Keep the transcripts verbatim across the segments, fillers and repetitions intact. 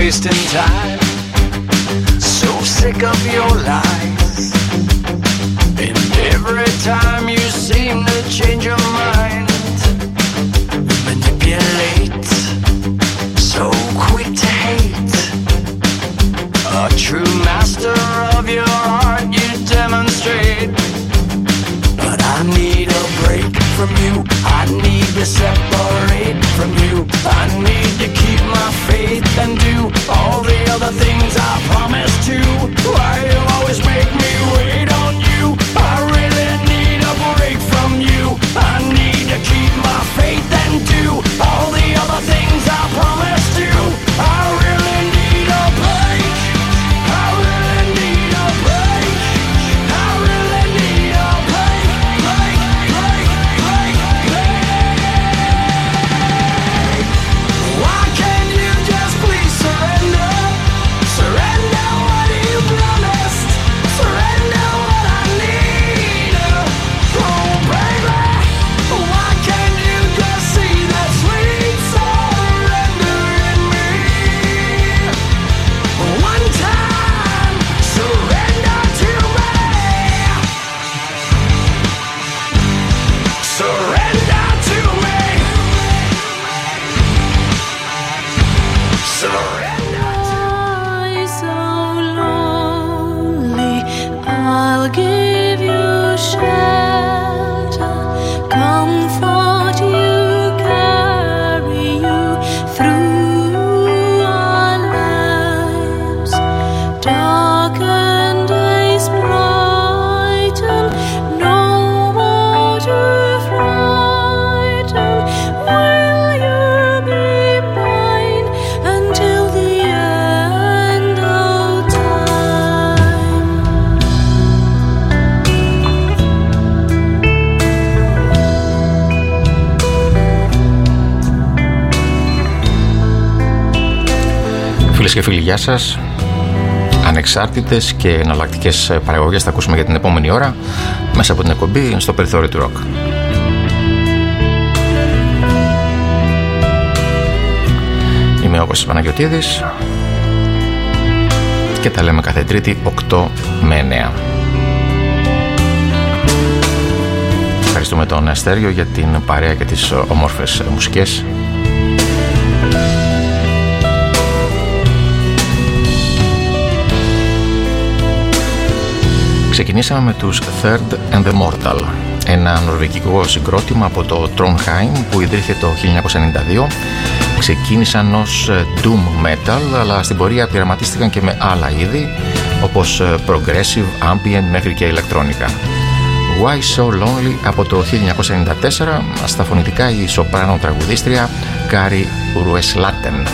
wasting time. So sick of your lies, and every time you seem to change your mind, manipulate, so quick to hate. A true master of your art you demonstrate. But I need a break from you, I need to separate from you. I need to keep my faith and do all the other things I promised to. Why you always make me wait on you? I really need a break from you. I need to keep my faith and do all the other things I promised to. I really need a break. I really need a break. I really need a break, break, break, break, break. Why can't you just please surrender? Surrender what you promised. Surrender what I need. Oh baby, why can't you just see that sweet surrender in me? One time, surrender to me. Surrender to me. Surrender. I'm so lonely, I'll give you shelter, comfort you, carry you through our lives. Darkened days brighten, no more to frighten. Will you be mine until the end of time? Φίλες και φίλοι, γεια σας. Ανεξάρτητες και εναλλακτικές παραγωγές θα ακούσουμε για την επόμενη ώρα μέσα από την εκπομπή στο περιθώριο του ροκ. Είμαι ο Κώστας Παναγιωτίδης και τα λέμε κάθε Τρίτη οκτώ με εννέα. Ευχαριστούμε τον Αστέριο για την παρέα και τις όμορφες μουσικές. Ξεκινήσαμε με τους Third and the Mortal, ένα νορβηγικό συγκρότημα από το Trondheim που ιδρύθηκε το χίλια εννιακόσια ενενήντα δύο. Ξεκίνησαν ως doom metal, αλλά στην πορεία πειραματίστηκαν και με άλλα είδη όπως progressive, ambient μέχρι και ηλεκτρόνικα. Why So Lonely από το χίλια εννιακόσια ενενήντα τέσσερα, στα φωνητικά η σοπράνο τραγουδίστρια Kari Rueslatten.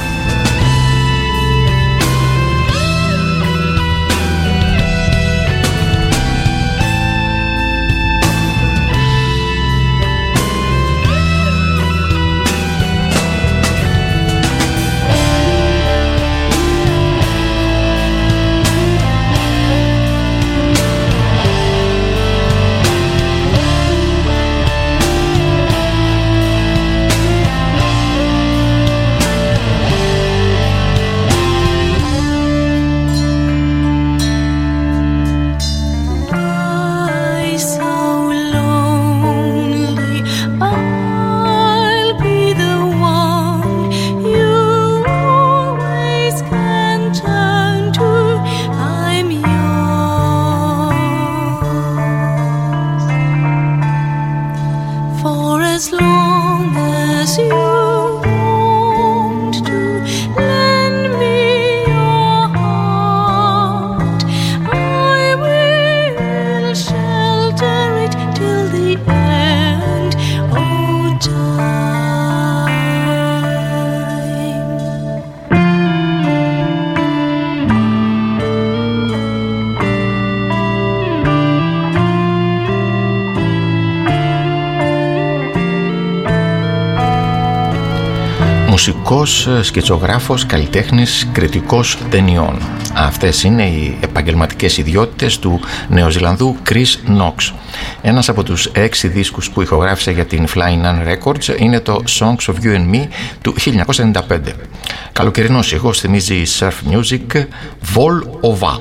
Μουσικός, σκητσογράφος, καλλιτέχνης, κριτικός ταινιών. Αυτές είναι οι επαγγελματικές ιδιότητες του Νεοζηλανδού Chris Knox. Ένας από τους έξι δίσκους που ηχογράφησε για την Flying Nun Records είναι το Songs of You and Me του χίλια εννιακόσια ενενήντα πέντε. Καλοκαιρινός ήχος θυμίζει surf music, Vol Ova.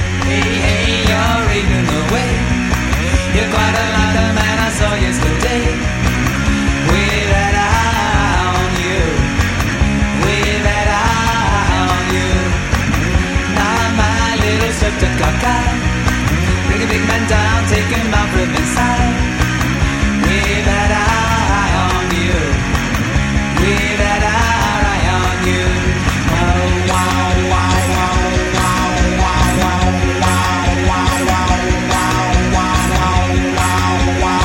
Bring a big man down, take him out from inside. We've had our eye on you. We've had our eye on you. Wow, wow, wow, wow, wow, wow, wow, wow, wow, wow, wow, wow,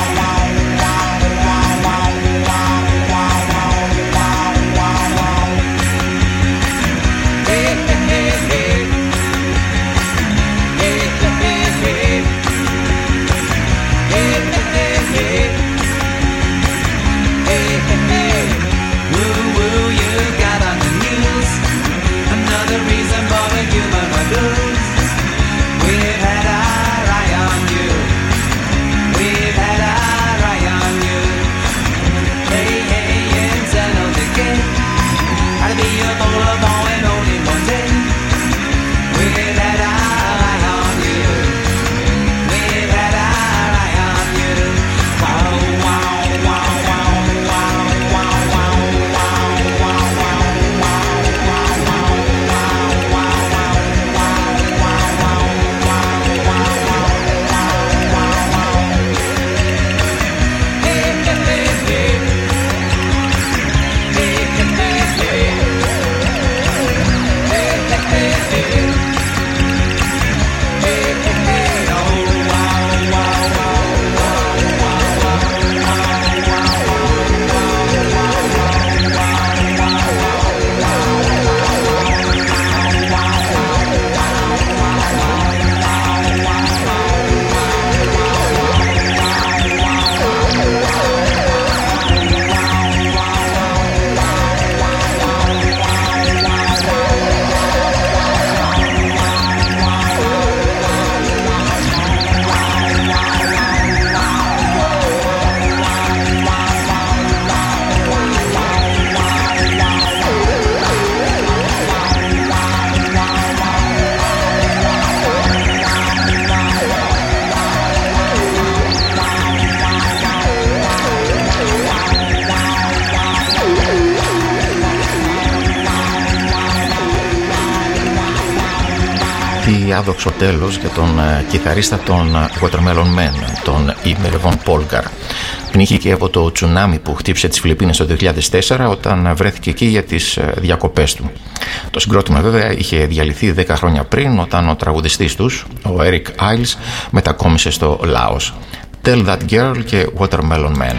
άδοξο τέλος για τον uh, κιθαρίστα των uh, Watermelon Man, τον Emerson Polgar. Πνίχηκε από το τσουνάμι που χτύπησε τις Φιλιππίνες το δύο χιλιάδες τέσσερα όταν βρέθηκε εκεί για τις uh, διακοπές του. Το συγκρότημα βέβαια είχε διαλυθεί δέκα χρόνια πριν όταν ο τραγουδιστής τους, ο Eric Isles, μετακόμισε στο Λάος. Tell That Girl και Watermelon Man.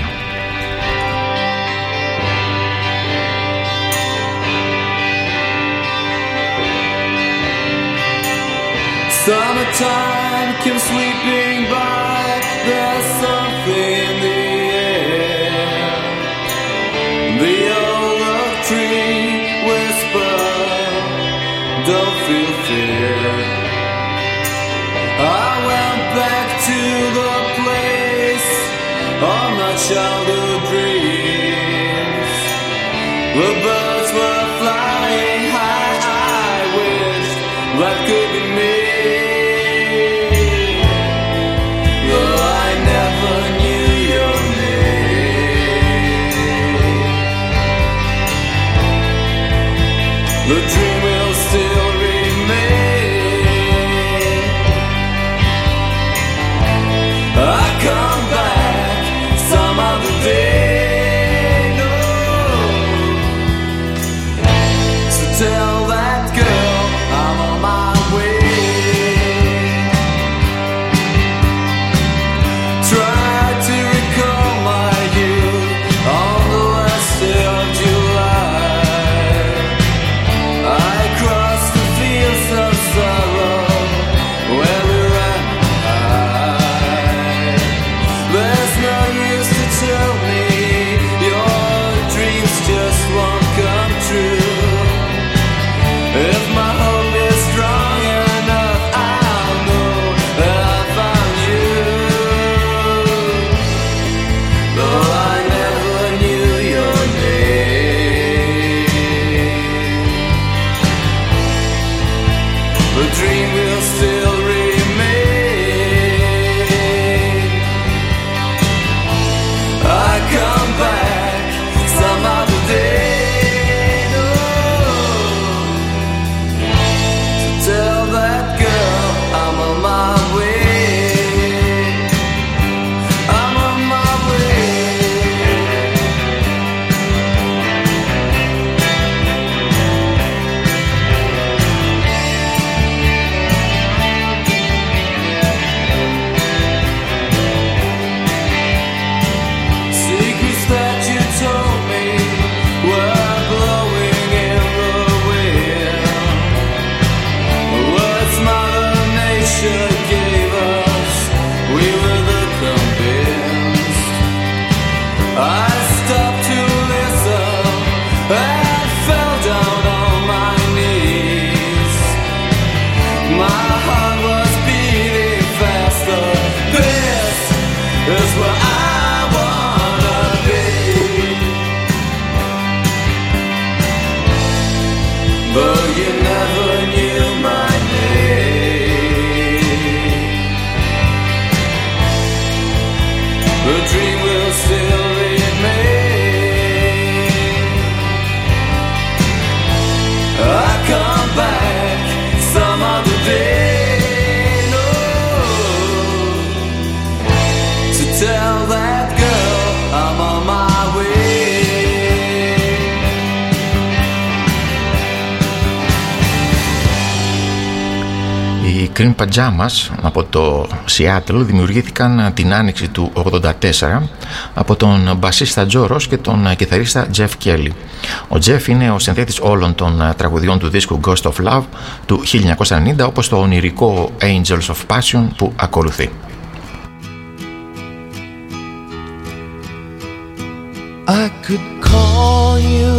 Summertime comes sweeping by, there's something in the air. The old oak tree whispered, don't feel fear. I went back to the place of my childhood dreams. The birds were flying high, I wished that could be me. The dream will still remain. I come back some other day, no. So tell that girl I'm on my way. Try to recall my youth on the last day of July. Tell me your dreams just won't come true. but you never knew my name. The dream will still remain. I come back some other day, no, to tell that girl I'm on my way. Οι Cream Pajamas από το Seattle δημιουργήθηκαν την άνοιξη του ογδόντα τέσσερα από τον μπασίστα Joe Ross και τον κιθαρίστα Jeff Kelly. Ο Jeff είναι ο συνθέτης όλων των τραγουδιών του δίσκου Ghost of Love του χίλια εννιακόσια ενενήντα, όπως το ονειρικό Angels of Passion που ακολουθεί. I could call you,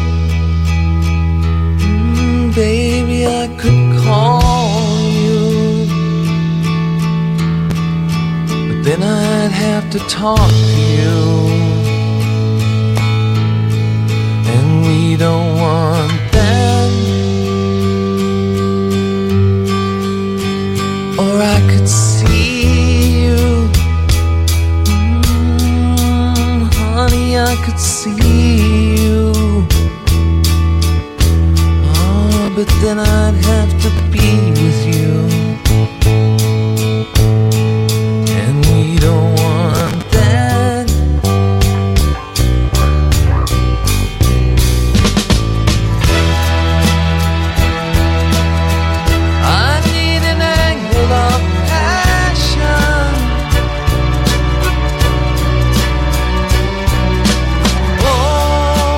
mm, baby, I could call you, but then I'd have to talk to you, and we don't want that. Or I could see you, mm, honey, I could see you, oh, but then I'd have to be with you, and we don't want that. I need an angle of passion,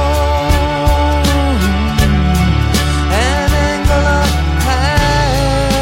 oh, an angle of passion.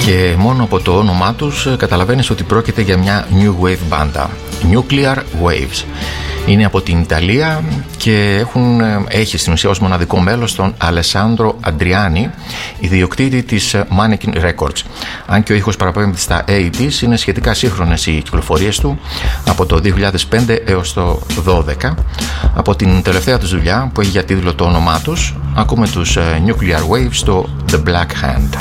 Και μόνο από το όνομά τους καταλαβαίνεις ότι πρόκειται για μια new wave μπάντα, Nuclear Waves. Είναι από την Ιταλία και έχουν, έχει στην ουσία ως μοναδικό μέλος τον Αλεσάνδρο Αντριάνι, ιδιοκτήτη της Mannequin Records. Αν και ο ήχος παραπέμπει στα ογδόντα, είναι σχετικά σύγχρονες οι κυκλοφορίες του από το δύο χιλιάδες πέντε έως το δύο χιλιάδες δώδεκα. Από την τελευταία τους δουλειά που έχει για τίτλο το όνομά τους, ακούμε τους Nuclear Waves στο The Black Hand.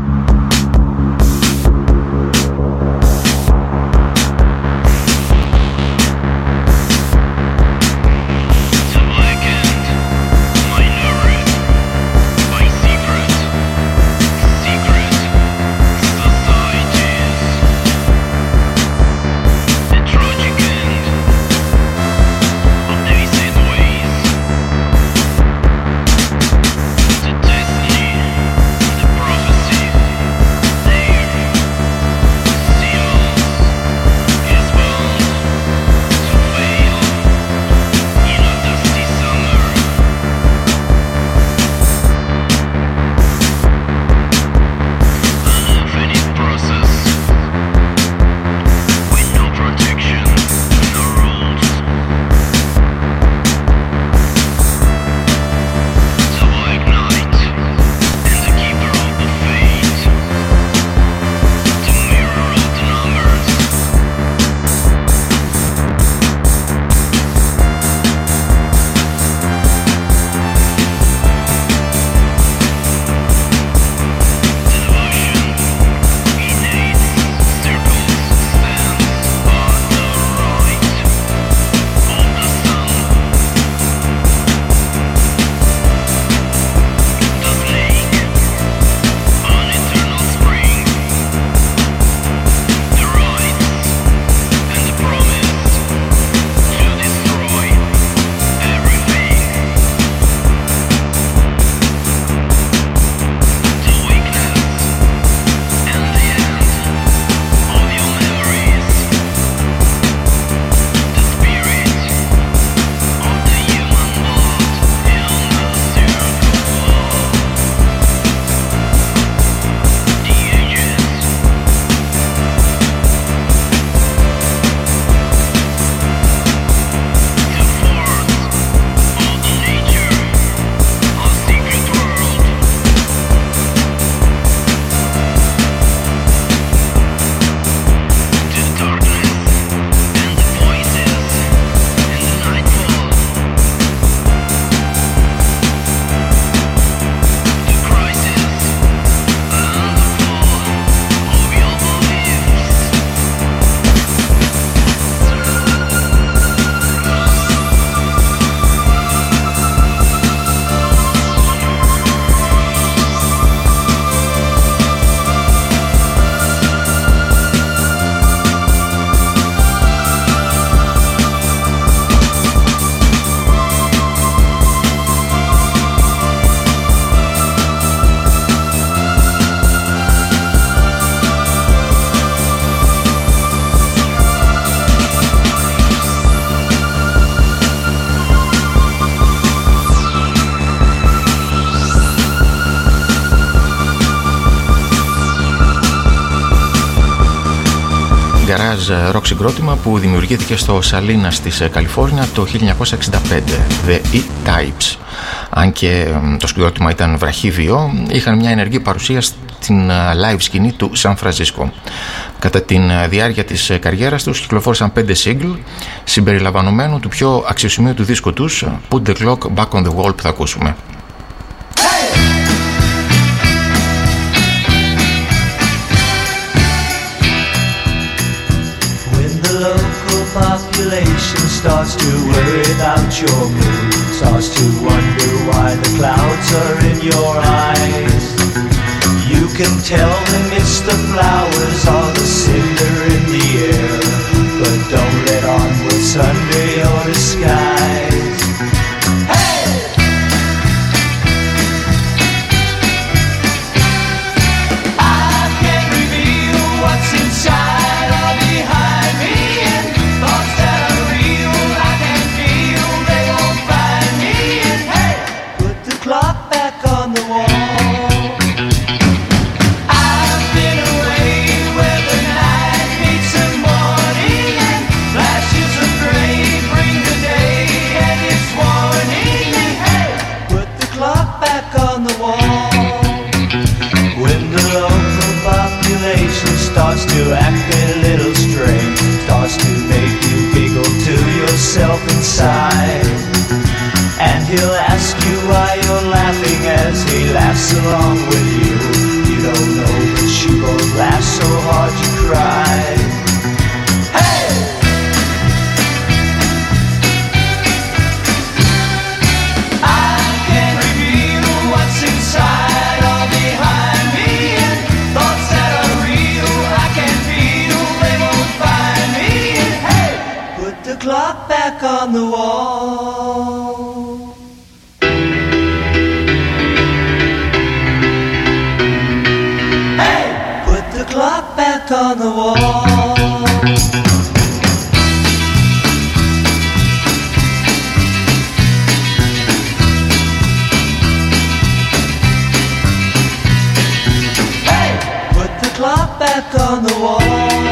jazz rock συγκρότημα που δημιουργήθηκε στο Salinas της Καλιφόρνια το χίλια εννιακόσια εξήντα πέντε, The E-Types. Αν και το συγκρότημα ήταν βραχύβιο, είχαν μια ενεργή παρουσία στην live σκηνή του Σαν Φρανσίσκο. Κατά τη διάρκεια της καριέρας τους κυκλοφόρησαν πέντε single, συμπεριλαμβανομένου του πιο αξιοσημείωτου δίσκου τους, Put the Clock Back on the Wall, που θα ακούσουμε. Population starts to worry about your mood, starts to wonder why the clouds are in your eyes. You can tell them it's the flowers or the cinder in the air, but don't let on what's under your disguise. Hey! I can't reveal what's inside or behind me. Put the clock back on the wall. I've been laughs along with you. You don't know, but she gon' laugh so hard you cry. Hey! I can reveal what's inside or behind me, and thoughts that are real I can feel, they won't find me. And hey, put the clock back on the wall. Clock back on the wall. Hey, put the clock back on the wall.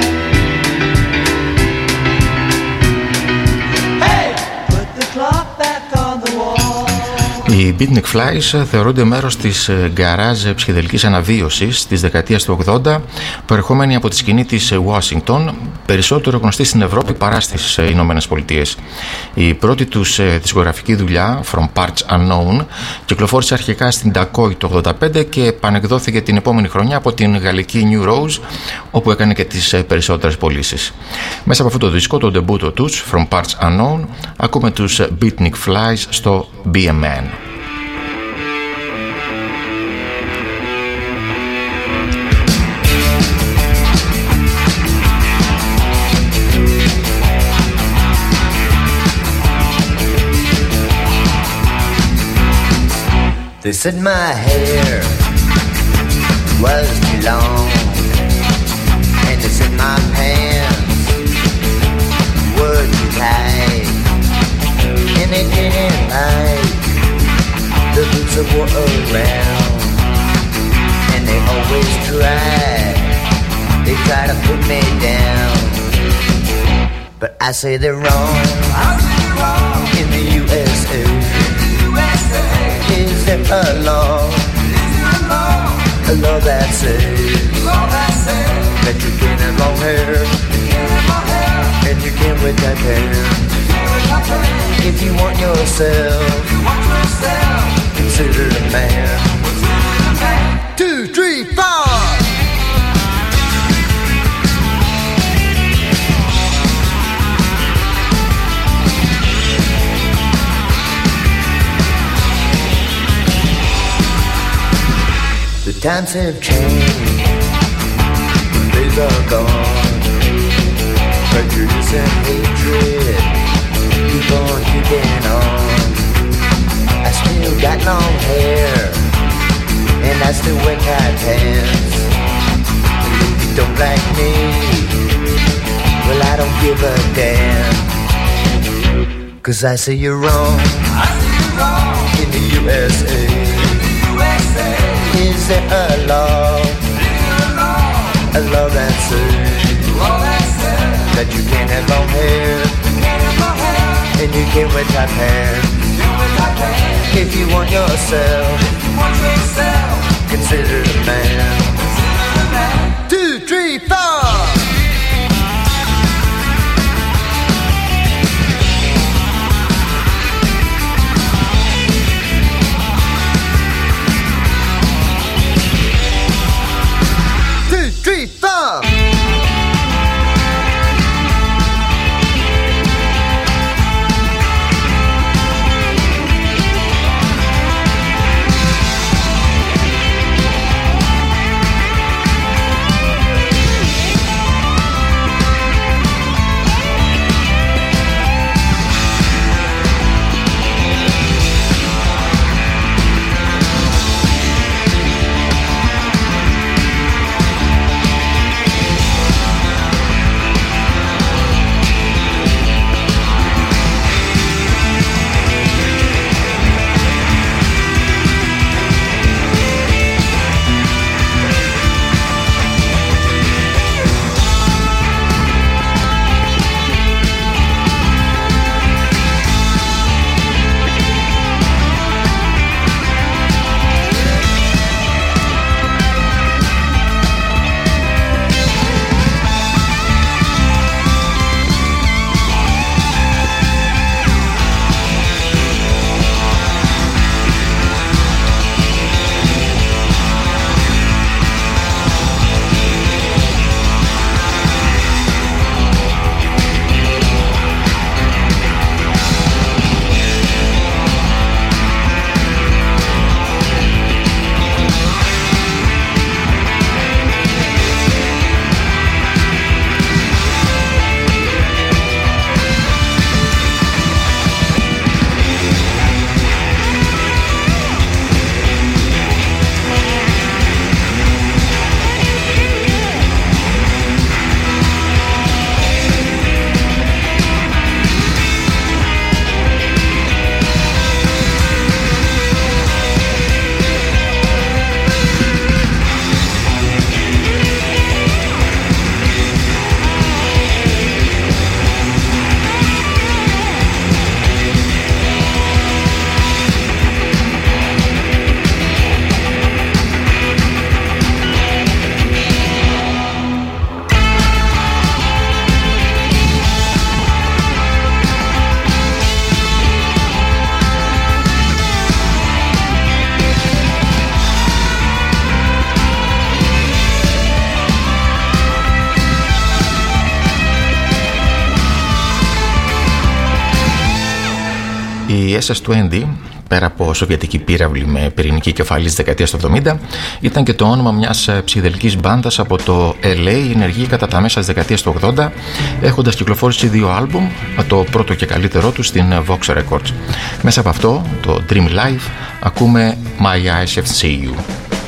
Hey, put the clock back on the wall. Οι Beatnik Flies θεωρούνται μέρος της garage ψυχεδελικής αναβίωσης της δεκαετίας του ογδόντα, προερχόμενη από τη σκηνή της Washington, περισσότερο γνωστή στην Ευρώπη παρά στις Ηνωμένες Πολιτείες. Η πρώτη τους δισκογραφική δουλειά, From Parts Unknown, κυκλοφόρησε αρχικά στην Decoy το ογδόντα πέντε και επανεκδόθηκε την επόμενη χρονιά από την γαλλική New Rose, όπου έκανε και τις περισσότερες πωλήσεις. Μέσα από αυτό το δίσκο, το ντεμπούτο τους, From Parts Unknown, ακούμε τους Beatnik Flies στο Be a Man. They said my hair was too long, and they said my pants were too tight, and they didn't like the boots I wore around, and they always tried, they try to put me down, but I say they're wrong, I say they're wrong. In the U S A, U S A. Is there a law, is there a law, a law that says, law that says that you can have long hair, you can have long hair, and you can wear tight pants, if you want yourself, you want yourself, consider a man, consider a man. Two, three, four. The times have changed, the days are gone, prejudice and hatred keep on keeping on. I still got long hair, and I still wear tight pants, and if you don't like me, well I don't give a damn, 'cause I say you're wrong, I say you're wrong. In the U S A, is there a law, a law, a law that says, law that says that you can't have long hair, you can't have long hair, and you can't wear tight pants, you wear tight pants, if you want yourself, if you want yourself, consider a man, consider a man. Two, three, four. Three, four. η ες ες είκοσι, πέρα από σοβιετική πύραυλη με πυρηνική κεφαλή της δεκαετίας του εβδομήντα, ήταν και το όνομα μιας ψυχεδελικής μπάντας από το ελ έι, ενεργή κατά τα μέσα της δεκαετίας του ογδόντα, έχοντας κυκλοφόρησει δύο άλμπουμ, το πρώτο και καλύτερό του στην Vox Records. Μέσα από αυτό, το Dream Life, ακούμε My Eyes Have Seen You.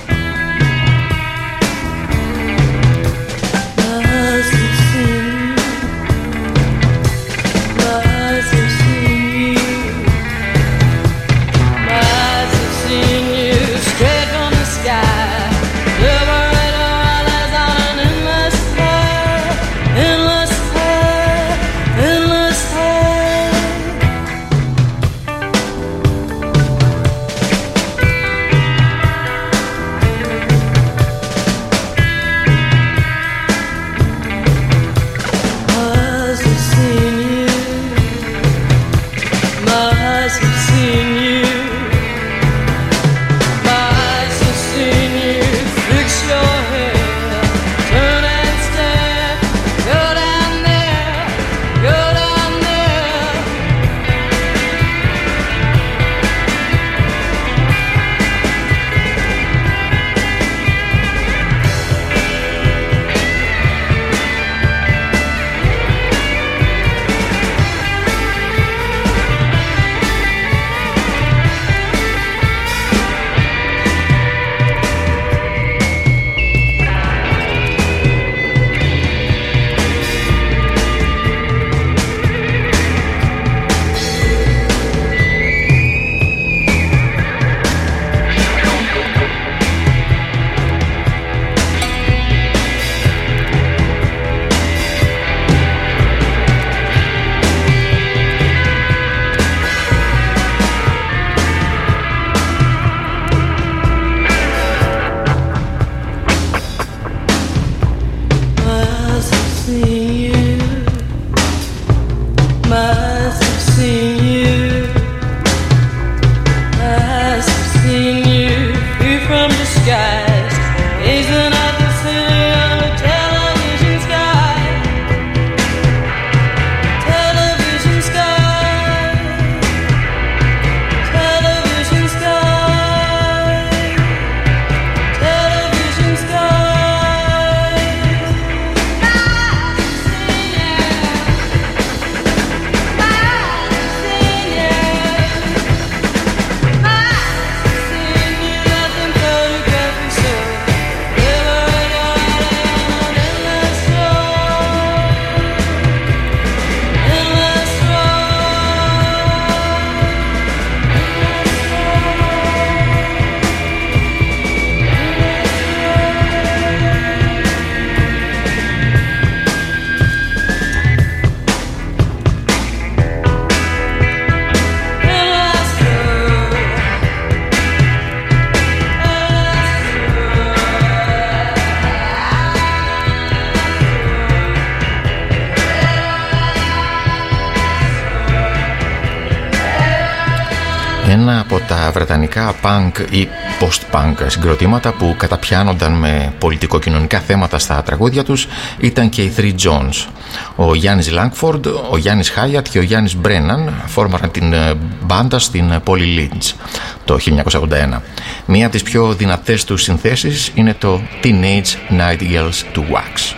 Ένα από τα βρετανικά punk ή post-punk συγκροτήματα που καταπιάνονταν με πολιτικοκοινωνικά θέματα στα τραγούδια τους ήταν και οι Three Johns. Ο Γιάννης Λάγκφορντ, ο Γιάννης Χάιατ και ο Γιάννης Μπρέναν φόρμαραν την μπάντα στην πόλη Λίντς το χίλια εννιακόσια ογδόντα ένα. Μία από τις πιο δυνατές τους συνθέσεις είναι το Teenage Nightingales to Wax.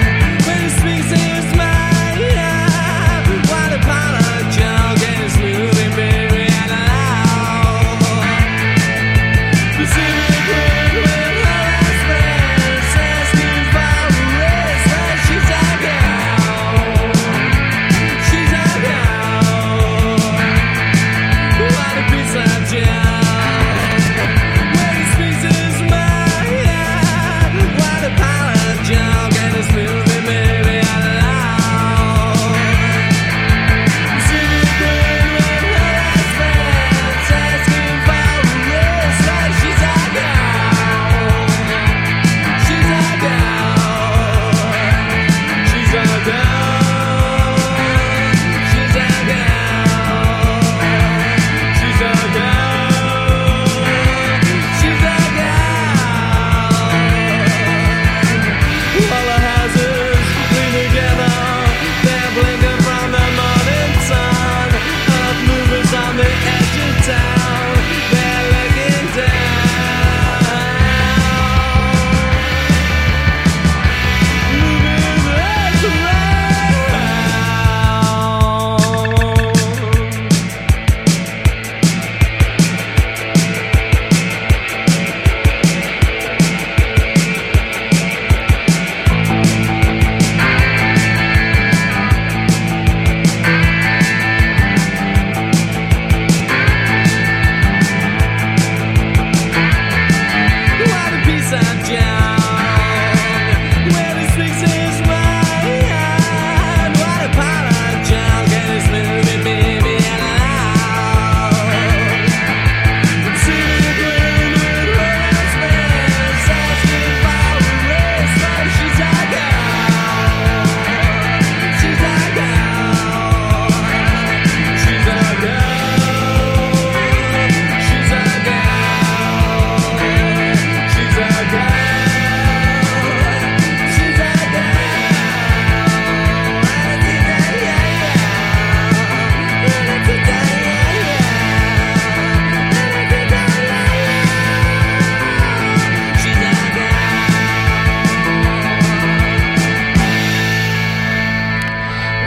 What a pile of junk and it's new.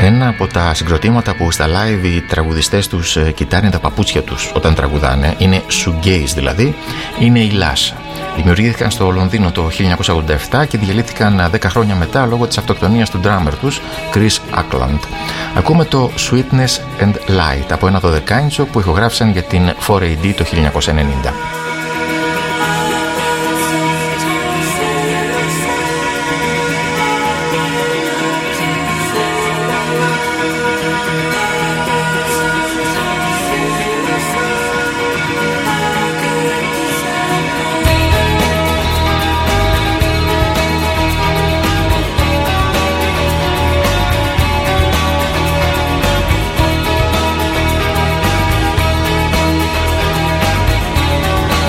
Ένα από τα συγκροτήματα που στα live οι τραγουδιστές τους κοιτάνε τα παπούτσια τους όταν τραγουδάνε, είναι shoegaze δηλαδή, είναι η Lash. Δημιουργήθηκαν στο Λονδίνο το χίλια εννιακόσια ογδόντα επτά και διαλύθηκαν δέκα χρόνια μετά λόγω της αυτοκτονίας του drummer τους, Chris Ackland. Ακούμε το Sweetness and Light από ένα δωδεκάιντσο που ηχογράφησαν για την φορ έι ντι το χίλια εννιακόσια ενενήντα. Thank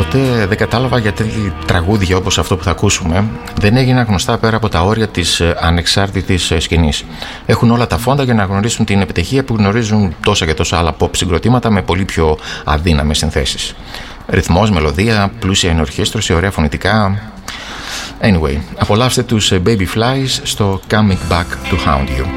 ποτέ δεν κατάλαβα γιατί τραγούδια όπως αυτό που θα ακούσουμε δεν έγιναν γνωστά πέρα από τα όρια της ανεξάρτητης σκηνής. Έχουν όλα τα φόντα για να γνωρίσουν την επιτυχία που γνωρίζουν τόσα και τόσα άλλα pop συγκροτήματα με πολύ πιο αδύναμες συνθέσεις. Ρυθμός, μελωδία, πλούσια ενορχήστρωση, ωραία φωνητικά. Anyway, απολαύστε τους Baby Flies στο Coming Back to Hound You.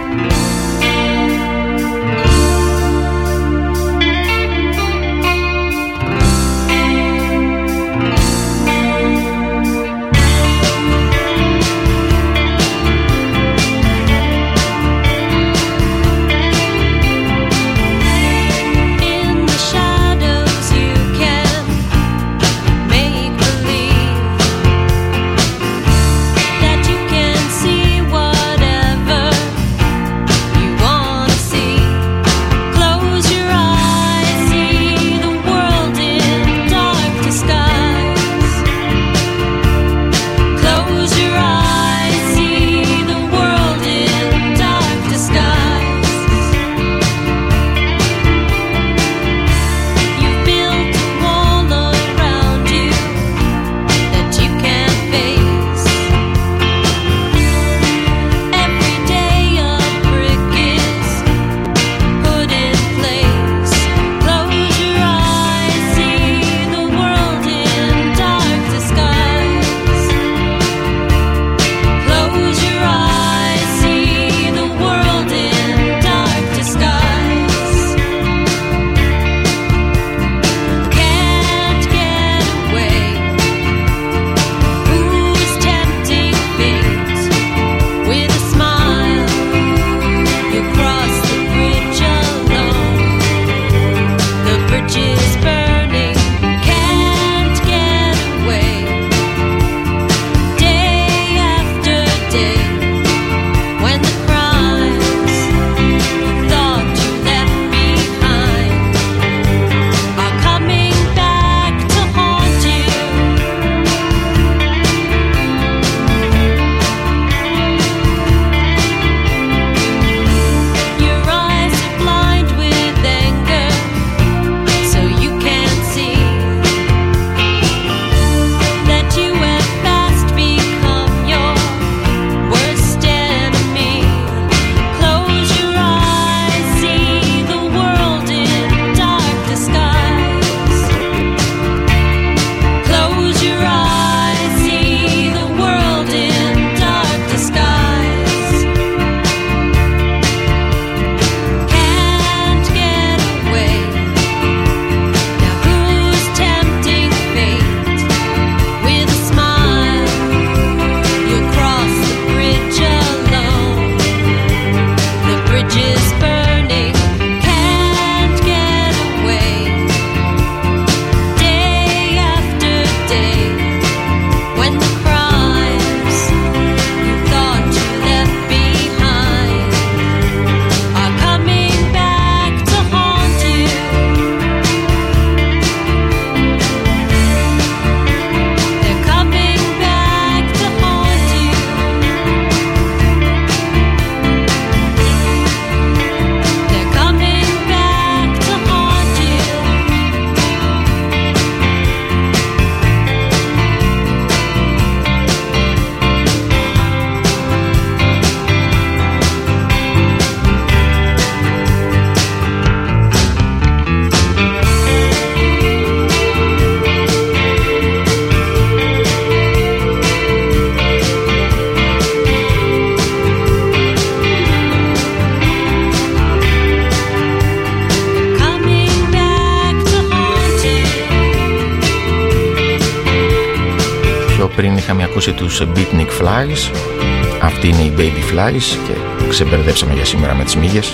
Πριν είχαμε ακούσει τους Beatnik Flies. Αυτή είναι οι Baby Flies και ξεμπερδέψαμε για σήμερα με τις μύγες.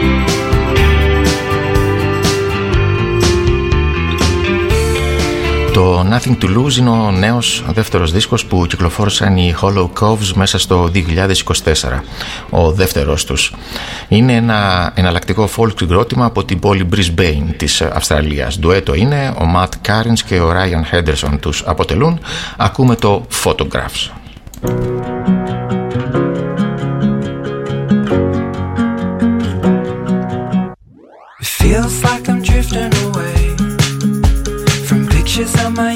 Το Nothing to Lose είναι ο νέος δεύτερος δίσκος που κυκλοφόρησαν οι Hollow Coves μέσα στο δύο χιλιάδες είκοσι τέσσερα. Ο δεύτερος τους. Είναι ένα εναλλακτικό folk συγκρότημα από την πόλη Brisbane της Αυστραλίας. Ντουέτο είναι, ο Matt Cairns και ο Ryan Henderson τους αποτελούν. Ακούμε το Photographs. It feels like I'm drifting away from pictures on my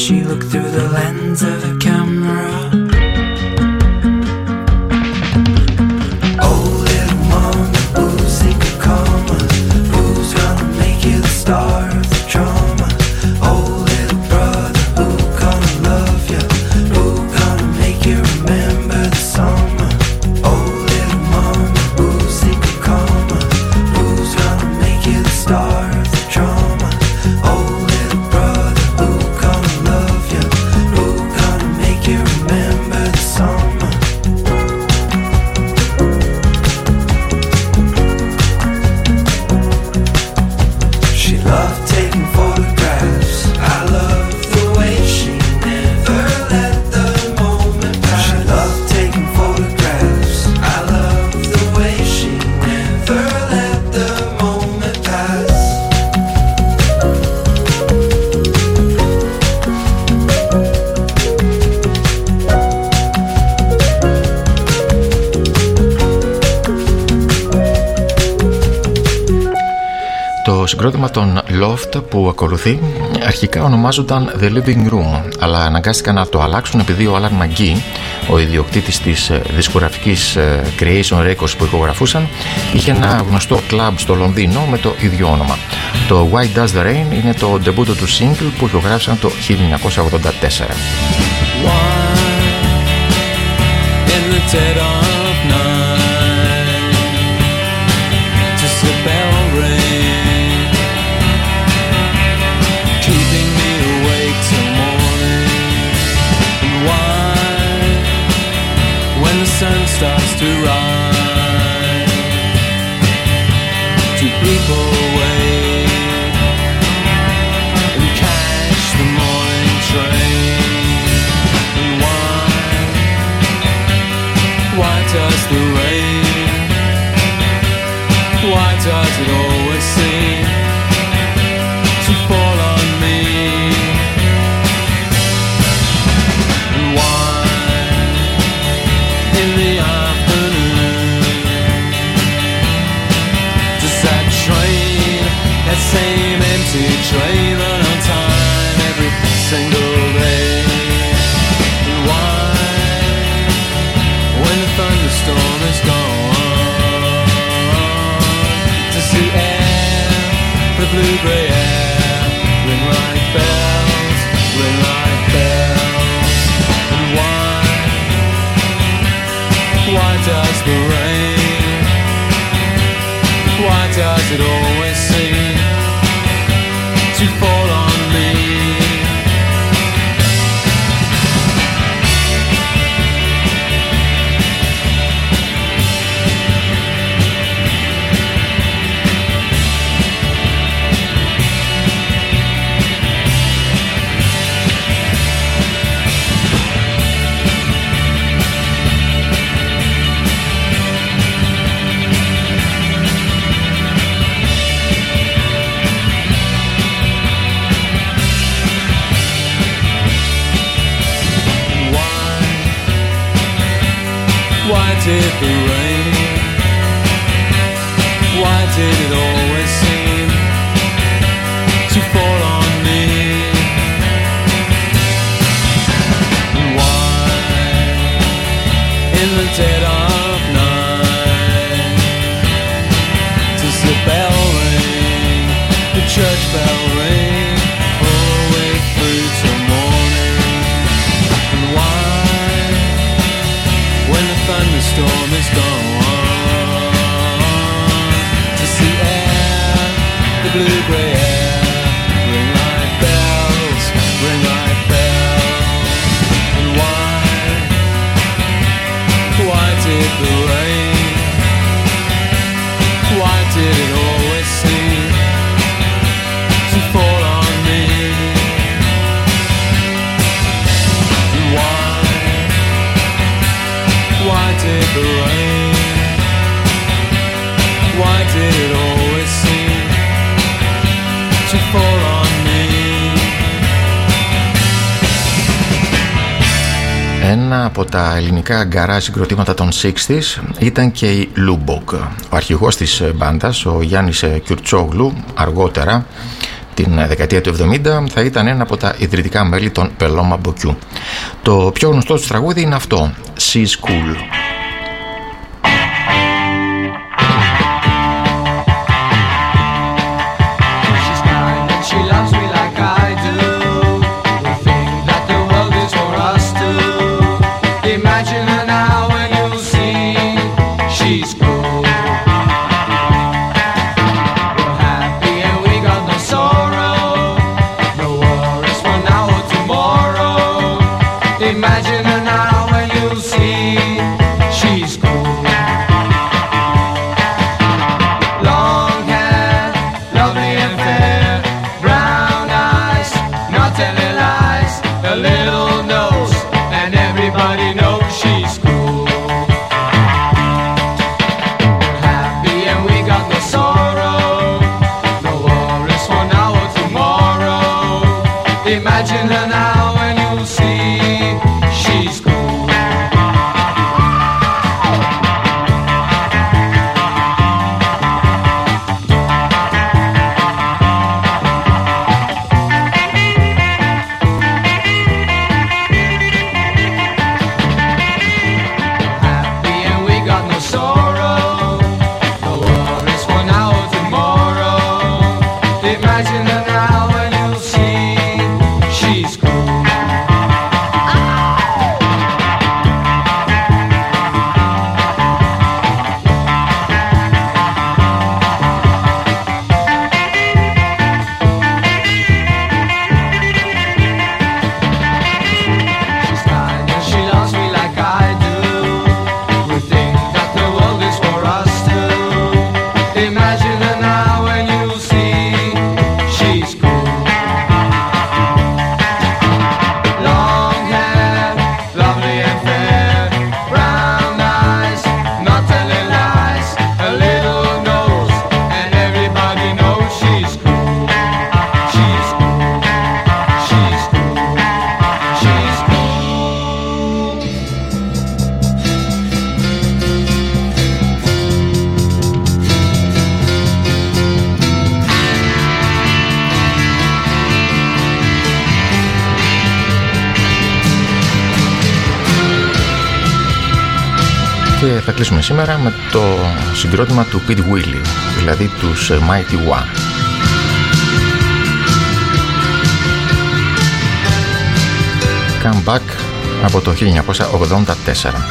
she looked through the lens of a camera. Oh, little mama, who's in your coma? Who's gonna make you the star of the drama? Oh, little brother, who gonna love you? Who gonna make you remember the summer? Oh, little mama, who's in your coma? Who's gonna make you the star of the drama? Oh, little brother, who gonna love you? Who gonna make you remember the summer? She loved taking photographs. I love the way she never let the moment pass. She loved taking photographs. I love the way she never let the moment pass. Το συγκρότημα των Loft που ακολουθεί αρχικά ονομάζονταν The Living Room, αλλά αναγκάστηκαν να το αλλάξουν επειδή ο Alan McGee, ο ιδιοκτήτης της δισκογραφικής Creation Records που ηχογραφούσαν, είχε ένα γνωστό κλαμπ στο Λονδίνο με το ίδιο όνομα. Το Why Does the Rain είναι το ντεμπούτο του single που ηχογράφησαν το χίλια εννιακόσια ογδόντα τέσσερα. In the dead of night, just a bell ring, keeping me awake till morning. And why, when the sun starts to rise, do people wait and catch the morning train? And why, why does the rain, why does it always seem to fall on me? And why, in the afternoon, does that train, that same empty train, run on time every single day? And why, when the thunderstorm is gone, does the air, the blue-grey air, ring like bells, ring like bells? And why, why does the rain, why does it always seem to fall on me? Why did the rain, why did it always seem to fall on me? And why, in the dead of night, does the bell ring, the church bell ring, all the way through till morning? And why, when the thunderstorm is gone, does the air, the blue-grey air, ring like bells, ring like bells? And why, why did the rain, why did it always seem to fall on me? And why, why did the rain, why did it always seem to fall on me? Ένα από τα ελληνικά γκαράζ συγκροτήματα των εξήντα ήταν και η Lubbock. Ο αρχηγός της μπάντας, ο Γιάννης Κιουρτσόγλου, αργότερα την δεκαετία του εβδομήντα θα ήταν ένα από τα ιδρυτικά μέλη των Paloma Bocuse. Το πιο γνωστό του τραγούδι είναι αυτό, She's Cool. Και θα κλείσουμε σήμερα με το συγκρότημα του Pete Willie, δηλαδή τους Mighty Wah. Come Back από το χίλια εννιακόσια ογδόντα τέσσερα.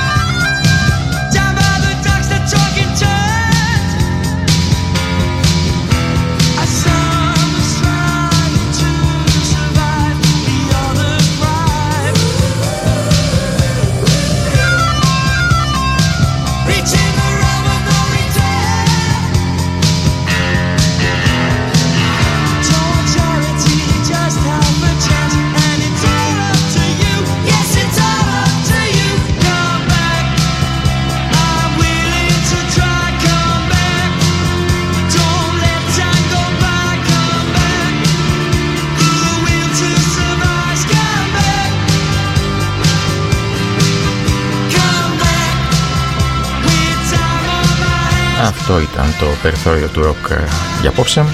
Αυτό ήταν το περιθώριο του ροκ για απόψε.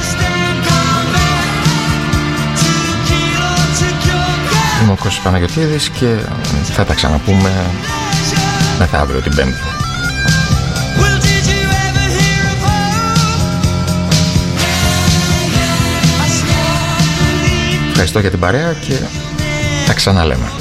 Είμαι ο Κώστας Παναγιωτίδης και θα τα ξαναπούμε μεθαύριο την Πέμπτη. Ευχαριστώ για την παρέα και τα ξαναλέμε.